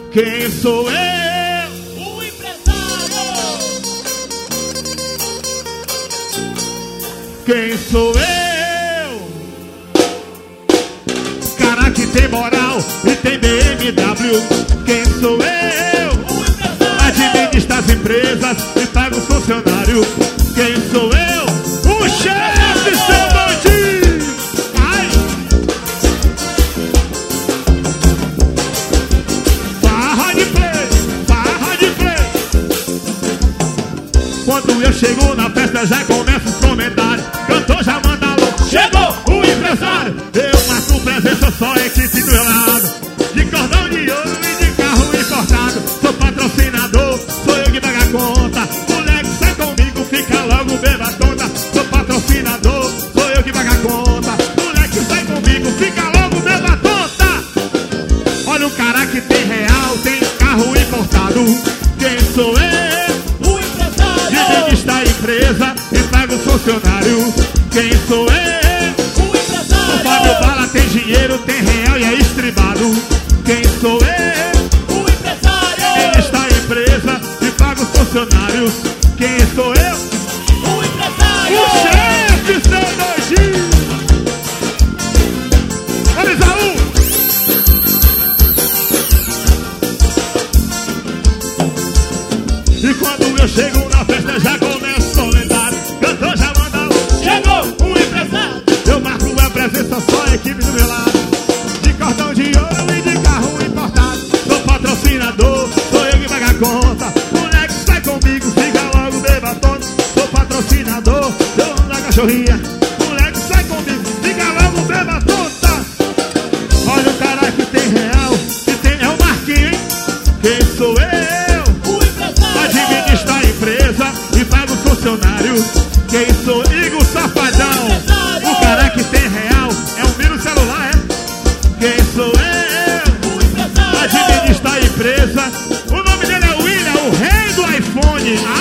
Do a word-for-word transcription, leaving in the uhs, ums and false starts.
Quem sou eu? O empresário. Quem sou eu? Cara que tem moral e tem B M W. Quem sou eu? O empresário. Administra as empresas e paga os funcionários. Quem sou eu? O chefe, seu bandido! Ai! Barra de play, barra de play. Quando eu chego na festa já começa os comentários. Cantor já manda alô. Chegou o empresário. Eu marco presença, só a equipe do meu lado. De cordão de ouro e de carro importado. Sou patrocinador, sou eu que pago a conta. Moleque, sai comigo, fica logo beba tonta. Sou patrocinador, sou eu que pago a conta. Moleque, sai comigo, fica logo beba tonta. Olha o cara que tem real, tem carro importado. Quem sou eu? O empresário. Administra a empresa e paga os funcionários. Quem sou eu? O empresário. O Fábio Bala tem dinheiro, tem real e é estribado. Quem sou eu? O empresário. Administra a empresa e paga os funcionários. Quem sou eu? O empresário. O chefe, seu nojinho! Olha, Isaú! E quando eu chego na festa já começa o comentário. Cantor já manda um. Chegou o empresário. Eu marco a presença, só a equipe do meu lado. De cordão de ouro e de carro importado. Sou patrocinador, sou eu que pago a conta. Moleque, sai comigo, fica logo beba tonta. Sou patrocinador, eu amo da cachorrinha. Moleque, sai comigo, fica logo beba tonta. Olha o cara que tem real, que tem é o Marquinhos, hein? Quem sou eu? O empresário. Administra a empresa e paga os funcionários. Quem sou Igor Safadão? O cara que tem real é o Miro celular, é? Quem sou eu? O empresário. Administra a empresa. O nome dele é William, o rei do iPhone.